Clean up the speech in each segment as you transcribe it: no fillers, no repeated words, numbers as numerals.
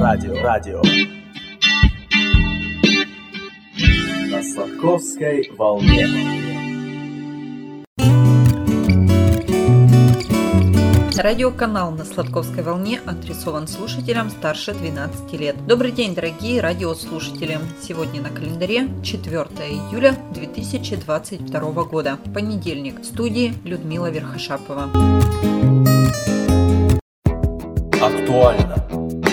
Радио. На Сладковской волне. Радиоканал на Сладковской волне адресован слушателям старше 12 лет. Добрый день, дорогие радиослушатели! Сегодня на календаре 4 июля 2022 года, понедельник. В студии Людмила Верхошапова. Актуально.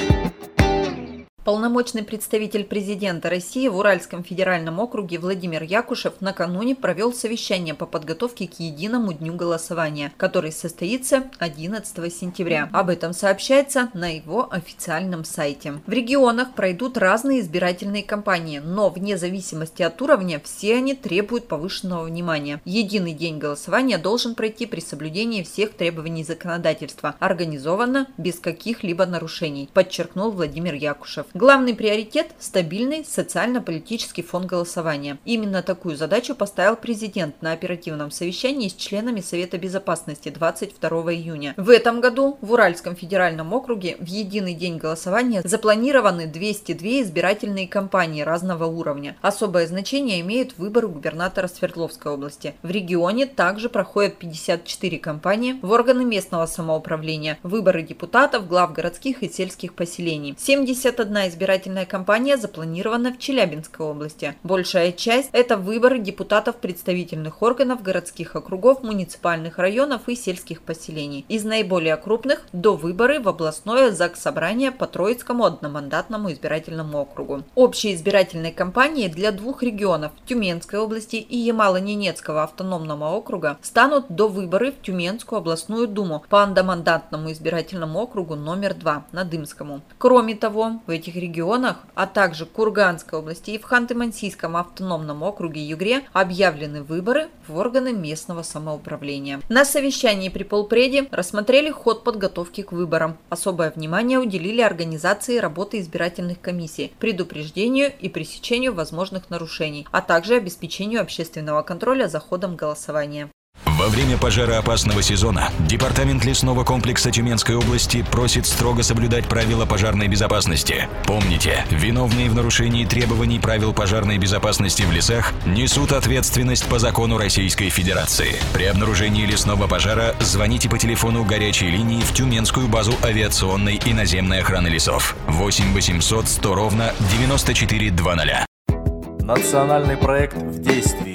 Полномочный представитель президента России в Уральском федеральном округе Владимир Якушев накануне провел совещание по подготовке к единому дню голосования, который состоится 11 сентября. Об этом сообщается на его официальном сайте. В регионах пройдут разные избирательные кампании, но вне зависимости от уровня все они требуют повышенного внимания. Единый день голосования должен пройти при соблюдении всех требований законодательства, организованно без каких-либо нарушений, подчеркнул Владимир Якушев. Главный приоритет – стабильный социально-политический фон голосования. Именно такую задачу поставил президент на оперативном совещании с членами Совета Безопасности 22 июня. В этом году в Уральском федеральном округе в единый день голосования запланированы 202 избирательные кампании разного уровня. Особое значение имеют выборы губернатора Свердловской области. В регионе также проходят 54 кампании в органы местного самоуправления, выборы депутатов, глав городских и сельских поселений. 71 избирательная кампания запланирована в Челябинской области. Большая часть – это выборы депутатов представительных органов городских округов, муниципальных районов и сельских поселений. Из наиболее крупных – до выборы в областное заксобрание по Троицкому одномандатному избирательному округу. Общей избирательной кампанией для двух регионов – Тюменской области и Ямало-Ненецкого автономного округа – станут до выборы в Тюменскую областную думу по одномандатному избирательному округу номер 2 Надымскому. Кроме того, в этих регионах, а также в Курганской области и в Ханты-Мансийском автономном округе Югре объявлены выборы в органы местного самоуправления. На совещании при полпреде рассмотрели ход подготовки к выборам. Особое внимание уделили организации работы избирательных комиссий, предупреждению и пресечению возможных нарушений, а также обеспечению общественного контроля за ходом голосования. Во время пожароопасного сезона Департамент лесного комплекса Тюменской области просит строго соблюдать правила пожарной безопасности. Помните, виновные в нарушении требований правил пожарной безопасности в лесах несут ответственность по закону Российской Федерации. При обнаружении лесного пожара звоните по телефону горячей линии в Тюменскую базу авиационной и наземной охраны лесов 8 800 100 ровно 9400. Национальный проект в действии.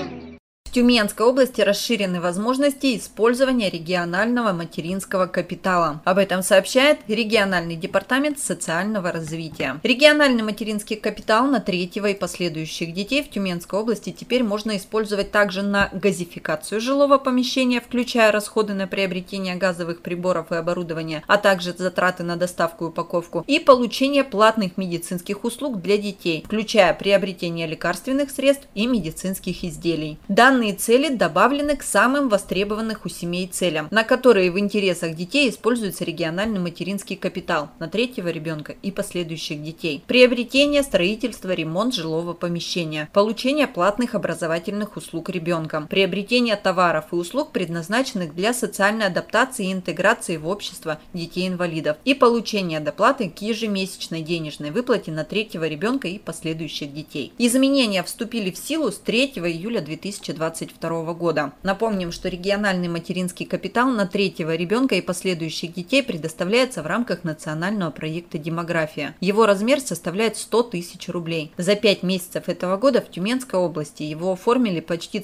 В Тюменской области расширены возможности использования регионального материнского капитала. Об этом сообщает региональный департамент социального развития. Региональный материнский капитал на третьего и последующих детей в Тюменской области теперь можно использовать также на газификацию жилого помещения, включая расходы на приобретение газовых приборов и оборудования, а также затраты на доставку и упаковку, и получение платных медицинских услуг для детей, включая приобретение лекарственных средств и медицинских изделий. Данные цели добавлены к самым востребованным у семей целям, на которые в интересах детей используется региональный материнский капитал на третьего ребенка и последующих детей. Приобретение, строительство, ремонт жилого помещения, получение платных образовательных услуг ребенком, приобретение товаров и услуг, предназначенных для социальной адаптации и интеграции в общество детей-инвалидов, и получение доплаты к ежемесячной денежной выплате на третьего ребенка и последующих детей. Изменения вступили в силу с 3 июля 2022 года. Напомним, что региональный материнский капитал на третьего ребенка и последующих детей предоставляется в рамках национального проекта «Демография». Его размер составляет 100 тысяч рублей. За 5 месяцев этого года в Тюменской области его оформили почти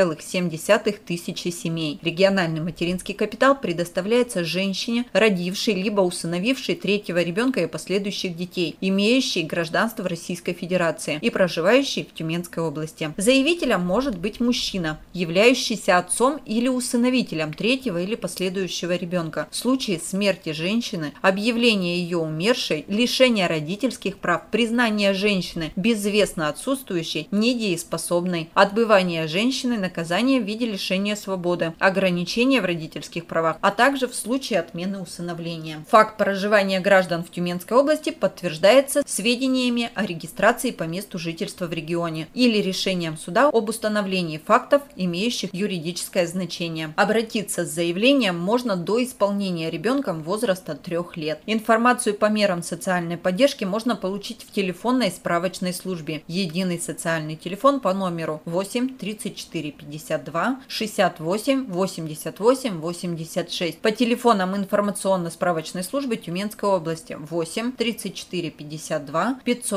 3,7 тысячи семей. Региональный материнский капитал предоставляется женщине, родившей либо усыновившей третьего ребенка и последующих детей, имеющей гражданство Российской Федерации и проживающей в Тюменской области. Заявителем может быть мужчина, являющийся отцом или усыновителем третьего или последующего ребенка. В случае смерти женщины, объявления ее умершей, лишения родительских прав, признания женщины безвестно отсутствующей, недееспособной, отбывания женщиной наказания в виде лишения свободы, ограничения в родительских правах, а также в случае отмены усыновления. Факт проживания граждан в Тюменской области подтверждается сведениями о регистрации по месту жительства в регионе или решением суда об установлении факта фактов, имеющих юридическое значение. Обратиться с заявлением можно до исполнения ребенком возраста 3 лет. Информацию по мерам социальной поддержки можно получить в телефонной справочной службе. Единый социальный телефон по номеру 8 34 52 68 88 86. По телефонам информационно-справочной службы Тюменской области 8 34 52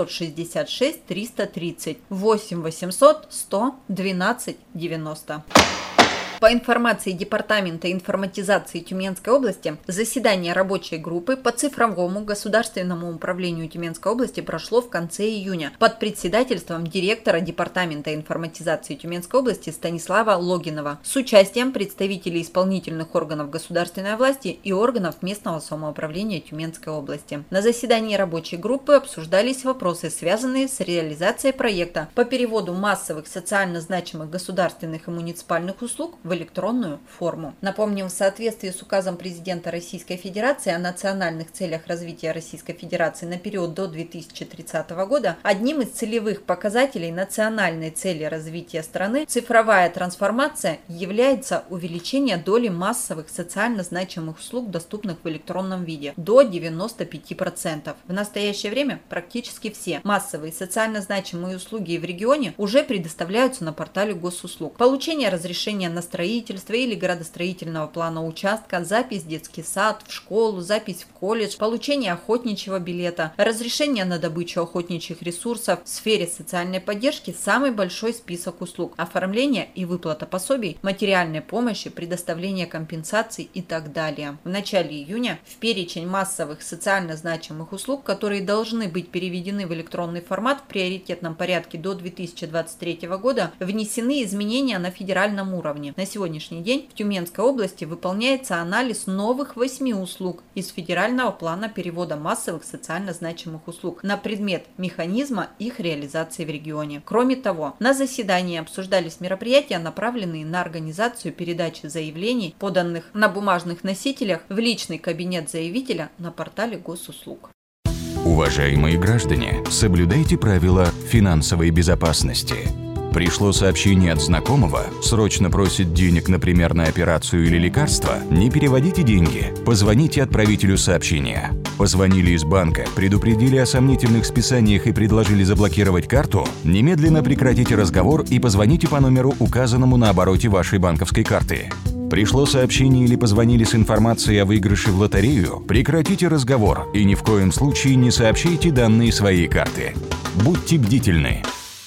566 330 8 800 100 12 90. По информации Департамента информатизации Тюменской области, заседание рабочей группы по цифровому государственному управлению Тюменской области прошло в конце июня под председательством директора Департамента информатизации Тюменской области Станислава Логинова с участием представителей исполнительных органов государственной власти и органов местного самоуправления Тюменской области. На заседании рабочей группы обсуждались вопросы, связанные с реализацией проекта по переводу массовых социально значимых государственных и муниципальных услуг в электронную форму. Напомним, в соответствии с указом президента Российской Федерации о национальных целях развития Российской Федерации на период до 2030 года, одним из целевых показателей национальной цели развития страны цифровая трансформация является увеличение доли массовых социально значимых услуг, доступных в электронном виде, до 95%. В настоящее время практически все массовые социально значимые услуги в регионе уже предоставляются на портале госуслуг. Получение разрешения на строительство или градостроительного плана участка, запись в детский сад, в школу, запись в колледж, получение охотничьего билета, разрешение на добычу охотничьих ресурсов. В сфере социальной поддержки самый большой список услуг: оформление и выплата пособий, материальной помощи, предоставление компенсаций и так далее. В начале июня в перечень массовых социально значимых услуг, которые должны быть переведены в электронный формат в приоритетном порядке до 2023 года, внесены изменения на федеральном уровне. На сегодняшний день в Тюменской области выполняется анализ новых 8 услуг из федерального плана перевода массовых социально значимых услуг на предмет механизма их реализации в регионе. Кроме того, на заседании обсуждались мероприятия, направленные на организацию передачи заявлений, поданных на бумажных носителях, в личный кабинет заявителя на портале госуслуг. Уважаемые граждане, соблюдайте правила финансовой безопасности. Пришло сообщение от знакомого, срочно просит денег, например, на операцию или лекарство? Не переводите деньги, позвоните отправителю сообщения. Позвонили из банка, предупредили о сомнительных списаниях и предложили заблокировать карту? Немедленно прекратите разговор и позвоните по номеру, указанному на обороте вашей банковской карты. Пришло сообщение или позвонили с информацией о выигрыше в лотерею? Прекратите разговор и ни в коем случае не сообщайте данные своей карты. Будьте бдительны.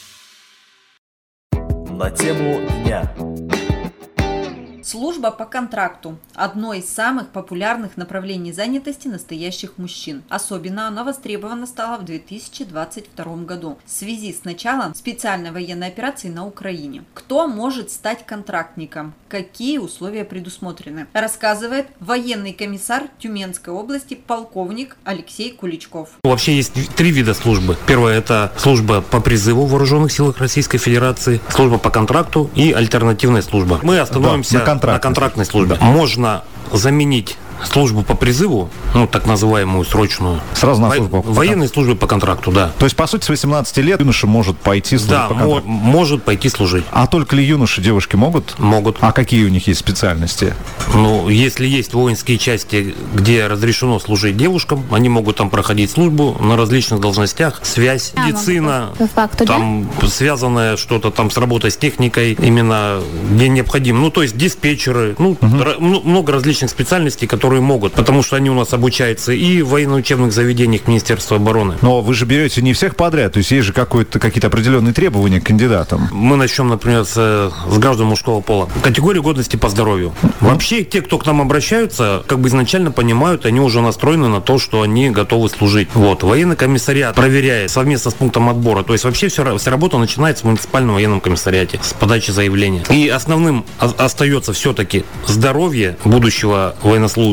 На тему дня. Служба по контракту – одно из самых популярных направлений занятости настоящих мужчин. Особенно оно востребовано стало в 2022 году в связи с началом специальной военной операции на Украине. Кто может стать контрактником? Какие условия предусмотрены? Рассказывает военный комиссар Тюменской области полковник Алексей Куличков. Вообще есть 3 вида службы. Первое – это служба по призыву в Вооруженных силах Российской Федерации, служба по контракту и альтернативная служба. Мы остановимся на контрактной службе. Можно заменить службу по призыву, так называемую срочную, сразу на службу военной службе по контракту, да. То есть, по сути, с 18 лет юноша может пойти служить по контракту? Да, может пойти служить. А только ли юноши, девушки могут? Могут. А какие у них есть специальности? Если есть воинские части, где разрешено служить девушкам, они могут там проходить службу на различных должностях, связь, медицина, там связанное что-то там с работой с техникой, именно где необходимо. То есть диспетчеры, много различных специальностей, которые могут, потому что они у нас обучаются и в военно-учебных заведениях Министерства обороны. Но вы же берете не всех подряд, то есть есть же какие-то определенные требования к кандидатам. Мы начнем, например, с граждан мужского пола. Категория годности по здоровью. Вообще, те, кто к нам обращаются, изначально понимают, они уже настроены на то, что они готовы служить. Военный комиссариат проверяет совместно с пунктом отбора. То есть вообще вся работа начинается в муниципальном военном комиссариате с подачи заявления. И основным остается все-таки здоровье будущего военнослужащего,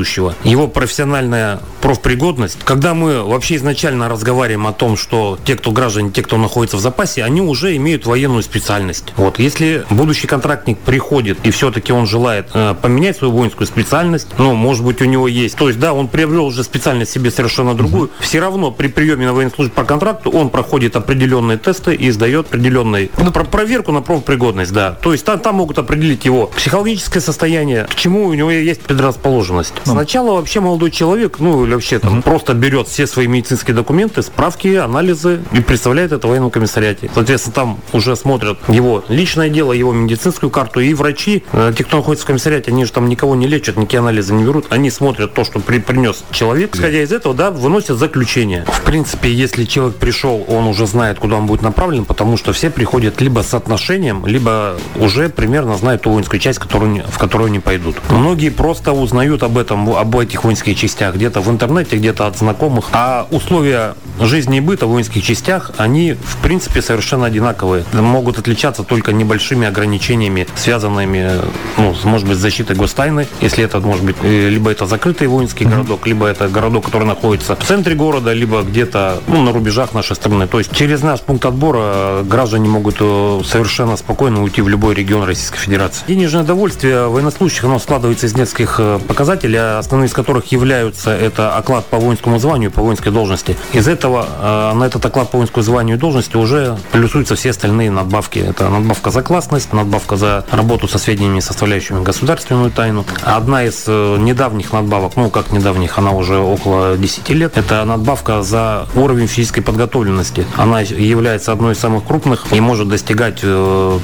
военнослужащего, его профессиональная профпригодность. Когда мы вообще изначально разговариваем о том, что те, кто граждане, те, кто находится в запасе, они уже имеют военную специальность. Вот. Если будущий контрактник приходит и все-таки он желает поменять свою воинскую специальность, может быть, у него есть, то есть, да, он приобрел уже специальность себе совершенно другую, все равно при приеме на военную службу по контракту он проходит определенные тесты и сдает определенную проверку на профпригодность, да. То есть там могут определить его психологическое состояние, к чему у него есть предрасположенность. Сначала вообще молодой человек, или вообще просто берет все свои медицинские документы, справки, анализы и представляет это в военном комиссариате. Соответственно, там уже смотрят его личное дело, его медицинскую карту, и врачи, те, кто находится в комиссариате, они же там никого не лечат, никакие анализы не берут, они смотрят то, что принес человек, исходя из этого, да, выносят заключение. В принципе, если человек пришел, он уже знает, куда он будет направлен, потому что все приходят либо с отношением, либо уже примерно знают ту воинскую часть, в которую они пойдут. Многие просто узнают об этих воинских частях где-то в интернете, где-то от знакомых, а условия жизни и быта в воинских частях, они, в принципе, совершенно одинаковые. Могут отличаться только небольшими ограничениями, связанными, может быть, с защитой гостайны, если это, может быть, либо это закрытый воинский городок, либо это городок, который находится в центре города, либо где-то, на рубежах нашей страны. То есть через наш пункт отбора граждане могут совершенно спокойно уйти в любой регион Российской Федерации. Денежное довольствие военнослужащих, оно складывается из нескольких показателей, основные из которых являются это оклад по воинскому званию, по воинской должности. Из этого на этот оклад по воинскому званию и должности уже плюсуются все остальные надбавки. Это надбавка за классность, надбавка за работу со сведениями, составляющими государственную тайну. Одна из недавних надбавок, как недавних, она уже около 10 лет, это надбавка за уровень физической подготовленности. Она является одной из самых крупных и может достигать до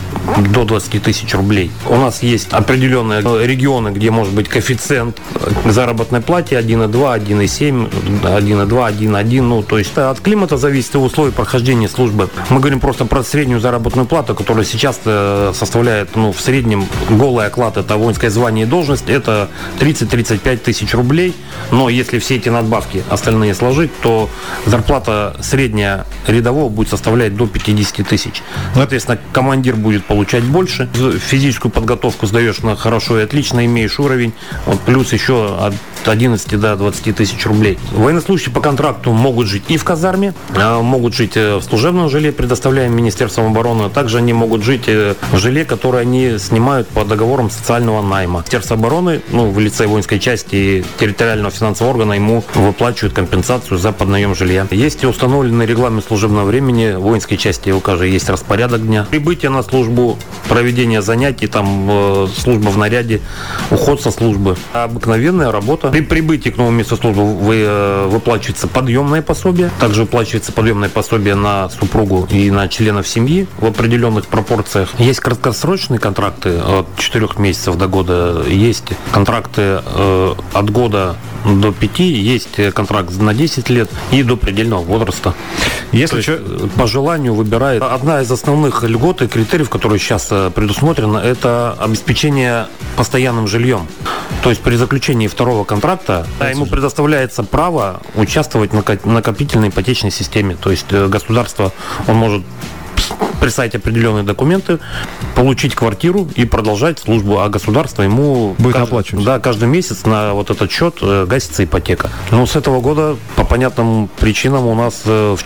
20 тысяч рублей. У нас есть определенные регионы, где может быть коэффициент заработной платы 1,2, 1,7, 1,2, 1,1. То есть от климата зависит и условий прохождения службы. Мы говорим просто про среднюю заработную плату, которая сейчас составляет, в среднем голый оклад, это воинское звание и должность, это 30-35 тысяч рублей. Но если все эти надбавки остальные сложить, то зарплата средняя рядового будет составлять до 50 тысяч. Соответственно, командир будет получать больше. Физическую подготовку сдаешь на хорошо и отлично, имеешь уровень. Плюс еще от 11 до 20 тысяч рублей. Военнослужащие по контракту могут жить и в казарме, могут жить в служебном жилье, предоставляемом Министерством обороны. Также они могут жить в жилье, которое они снимают по договорам социального найма. Министерство обороны, в лице воинской части и территориального финансового органа ему выплачивают компенсацию за поднаем жилья. Есть и установленный регламент служебного времени в воинской части, у каждой есть распорядок дня. Прибытие на службу, проведение занятий, служба в наряде, уход со службы. Обыкновенная работа. При прибытии к новому месту службы выплачивается подъемное пособие. Также выплачивается подъемное пособие на супругу и на членов семьи в определенных пропорциях. Есть краткосрочные контракты от 4 месяцев до года. Есть контракты от года до 5, есть контракт на 10 лет и до предельного возраста. Если по желанию выбирает. Одна из основных льгот и критериев, которые сейчас предусмотрены, это обеспечение постоянным жильем. То есть при заключении второго контракта ему предоставляется право участвовать в накопительной ипотечной системе. То есть государство, он может прислать определенные документы, получить квартиру и продолжать службу, а государство ему будет оплачивать. Да, каждый месяц на вот этот счет гасится ипотека. Но с этого года по понятным причинам у нас в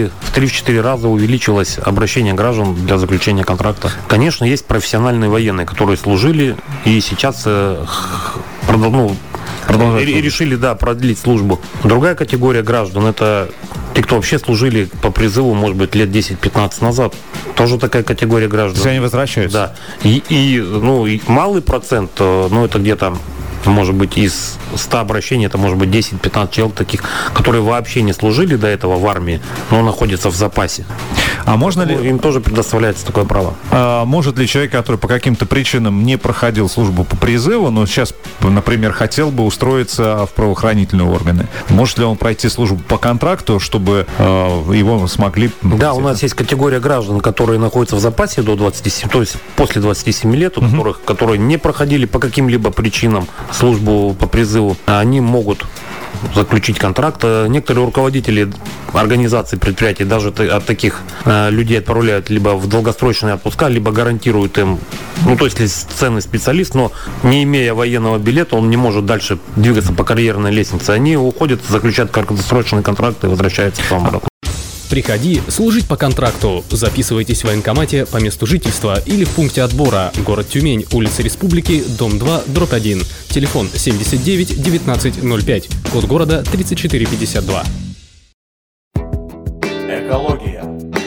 3-4 раза увеличилось обращение граждан для заключения контракта. Конечно, есть профессиональные военные, которые служили и сейчас решили, продлить службу. Другая категория граждан — это те, кто вообще служили по призыву, может быть, лет 10-15 назад. Тоже такая категория граждан. То есть они возвращаются? Да. И малый процент, это где-то, может быть, из 100 обращений, это может быть 10-15 человек таких, которые вообще не служили до этого в армии, но находятся в запасе. А можно ли... Им тоже предоставляется такое право. Может ли человек, который по каким-то причинам не проходил службу по призыву, но сейчас, например, хотел бы устроиться в правоохранительные органы, может ли он пройти службу по контракту, чтобы его смогли... Да, у нас есть категория граждан, которые находятся в запасе до 27, то есть после 27 лет, которые не проходили по каким-либо причинам службу по призыву, они могут заключить контракт. Некоторые руководители организаций, предприятий даже от таких людей отправляют либо в долгосрочные отпуска, либо гарантируют им, то есть если ценный специалист, но не имея военного билета, он не может дальше двигаться по карьерной лестнице. Они уходят, заключают краткосрочные контракты и возвращаются к вам обратно. Приходи служить по контракту. Записывайтесь в военкомате по месту жительства или в пункте отбора. Город Тюмень, улица Республики, дом 2, дробь 1. Телефон 79 1905. Код города 3452. Экология.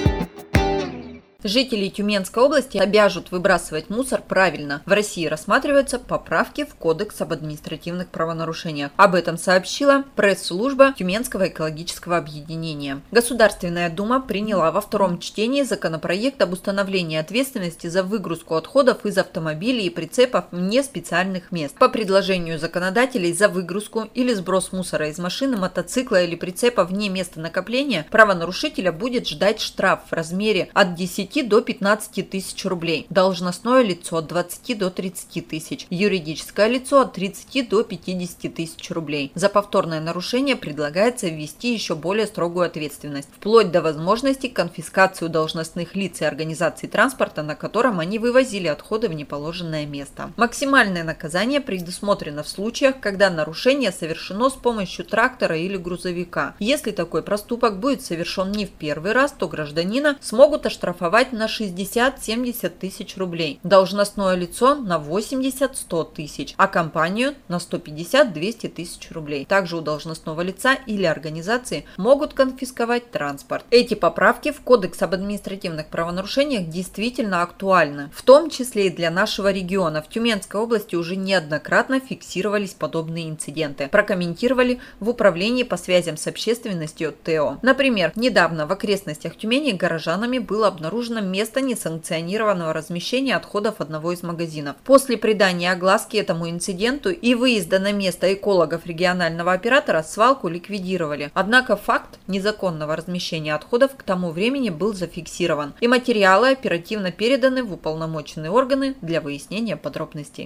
Жители Тюменской области обяжут выбрасывать мусор правильно. В России рассматриваются поправки в Кодекс об административных правонарушениях. Об этом сообщила пресс-служба Тюменского экологического объединения. Государственная Дума приняла во втором чтении законопроект об установлении ответственности за выгрузку отходов из автомобилей и прицепов вне специальных мест. По предложению законодателей, за выгрузку или сброс мусора из машины, мотоцикла или прицепа вне места накопления правонарушителя будет ждать штраф в размере от 10 до 15 тысяч рублей, должностное лицо от 20 до 30 тысяч, юридическое лицо от 30 до 50 тысяч рублей. За повторное нарушение предлагается ввести еще более строгую ответственность, вплоть до возможности конфискации у должностных лиц и организаций транспорта, на котором они вывозили отходы в неположенное место. Максимальное наказание предусмотрено в случаях, когда нарушение совершено с помощью трактора или грузовика. Если такой проступок будет совершен не в первый раз, то гражданина смогут оштрафовать на 60-70 тысяч рублей, должностное лицо на 80-100 тысяч, а компанию на 150-200 тысяч рублей. Также у должностного лица или организации могут конфисковать транспорт. Эти поправки в Кодекс об административных правонарушениях действительно актуальны, в том числе и для нашего региона. В Тюменской области уже неоднократно фиксировались подобные инциденты. Прокомментировали в Управлении по связям с общественностью ТЭО. Например, недавно в окрестностях Тюмени горожанами было обнаружено место несанкционированного размещения отходов одного из магазинов. После придания огласки этому инциденту и выезда на место экологов регионального оператора свалку ликвидировали. Однако факт незаконного размещения отходов к тому времени был зафиксирован, и материалы оперативно переданы в уполномоченные органы для выяснения подробностей.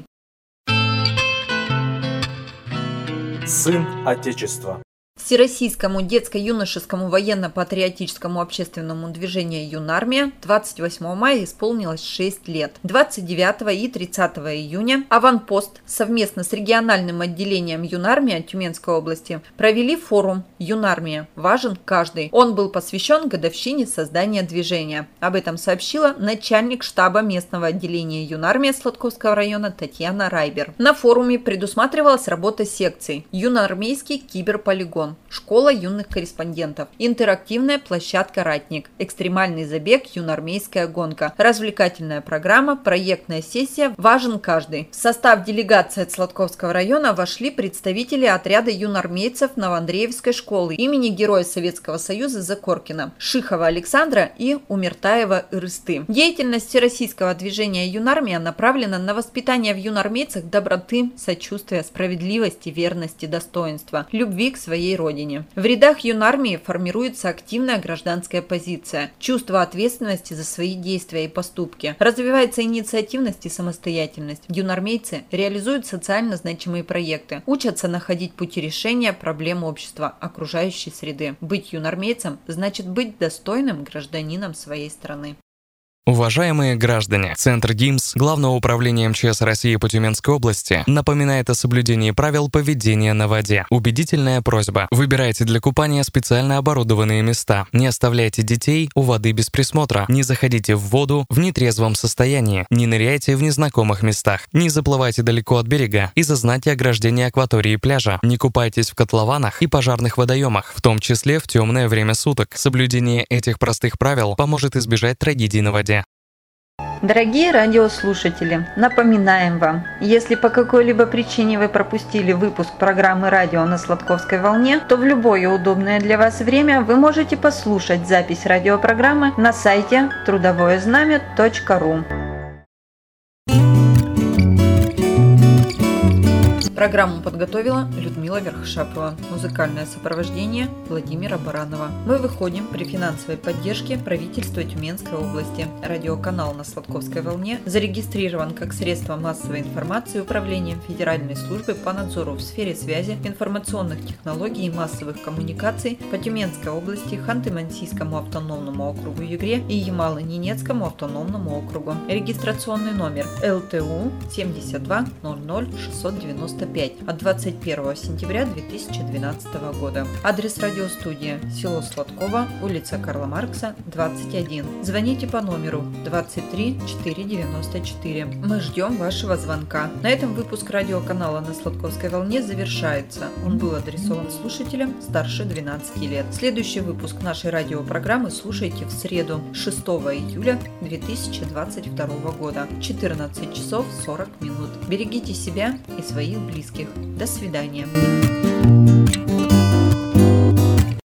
Сын Отечества. Всероссийскому детско-юношескому военно-патриотическому общественному движению «Юнармия» 28 мая исполнилось 6 лет. 29 и 30 июня «Аванпост» совместно с региональным отделением «Юнармия» Тюменской области провели форум «Юнармия. Важен каждый». Он был посвящен годовщине создания движения. Об этом сообщила начальник штаба местного отделения «Юнармия» Сладковского района Татьяна Райбер. На форуме предусматривалась работа секций: юноармейский киберполигон, школа юных корреспондентов, интерактивная площадка «Ратник», экстремальный забег «Юноармейская гонка», развлекательная программа, проектная сессия «Важен каждый». В состав делегации от Сладковского района вошли представители отряда юноармейцев Новоандреевской школы имени Героя Советского Союза Закоркина, Шихова Александра и Умертаева Ирысты. Деятельность всероссийского движения «Юнармия» направлена на воспитание в юноармейцах доброты, сочувствия, справедливости, верности, достоинства, любви к своей родине. В рядах Юнармии формируется активная гражданская позиция, чувство ответственности за свои действия и поступки, развивается инициативность и самостоятельность. Юнармейцы реализуют социально значимые проекты, учатся находить пути решения проблем общества, окружающей среды. Быть юнармейцем значит быть достойным гражданином своей страны. Уважаемые граждане, Центр ГИМС Главного управления МЧС России по Тюменской области напоминает о соблюдении правил поведения на воде. Убедительная просьба. Выбирайте для купания специально оборудованные места. Не оставляйте детей у воды без присмотра. Не заходите в воду в нетрезвом состоянии. Не ныряйте в незнакомых местах. Не заплывайте далеко от берега из-за знаки ограждения акватории пляжа. Не купайтесь в котлованах и пожарных водоемах, в том числе в темное время суток. Соблюдение этих простых правил поможет избежать трагедий на воде. Дорогие радиослушатели, напоминаем вам, если по какой-либо причине вы пропустили выпуск программы «Радио на Сладковской волне», то в любое удобное для вас время вы можете послушать запись радиопрограммы на сайте трудовоезнамя.ру. Программу подготовила Людмила Верхошапова. Музыкальное сопровождение Владимира Баранова. Мы выходим при финансовой поддержке правительства Тюменской области. Радиоканал на Сладковской волне зарегистрирован как средство массовой информации Управлением Федеральной службы по надзору в сфере связи, информационных технологий и массовых коммуникаций по Тюменской области, Ханты-Мансийскому автономному округу Югре и Ямало-Ненецкому автономному округу. Регистрационный номер ЛТУ 72 00 695 от 21 сентября 2012 года. Адрес радиостудии: село Сладково, улица Карла Маркса, 21. Звоните по номеру 23 494. Мы ждем вашего звонка. На этом выпуск радиоканала на Сладковской волне завершается. Он был адресован слушателям старше 12 лет. Следующий выпуск нашей радиопрограммы слушайте в среду, 6 июля 2022 года, 14 часов 40 минут. Берегите себя и своих близких. До свидания.